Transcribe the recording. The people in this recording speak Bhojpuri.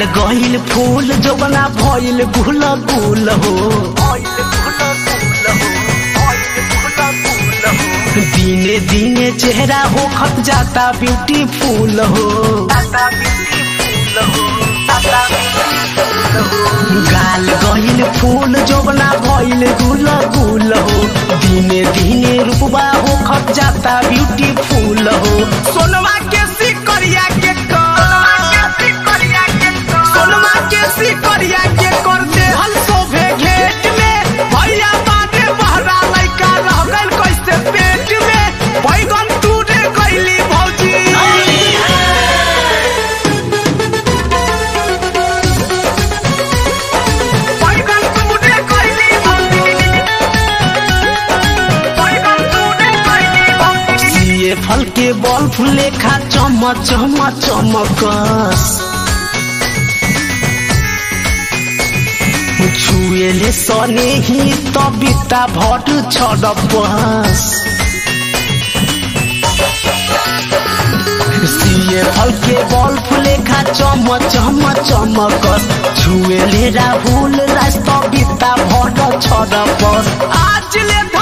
गहिल फूल जोबना भइल गुल गुल हो दिने दिने चेहरा हो खत जाता ब्यूटीफुल हो गाल गहिल फूल जोबना भइल गुल गुल हो दिने दिने रूपबा हो खत जाता ब्यूटीफुल हो सोनमा के सिकरिया के सोनमा के सिकरिया के कर दे हल शोभे घेट में भैया बाटे बहरा लइका रह गइल कैसे पेट में बैगन टूटे गइली भौजी बैगन टूटे गइली भौजी बैगन टूटे गइली भौजी सीए फल के बल्ब लेखा चमक चमक चमकस छुएले सने ही तबिता भट छडपस सीए फल के बल्ब लेखा चमक चमक चमकस छुएले राहुल राज तबिता भट छडपस आज ले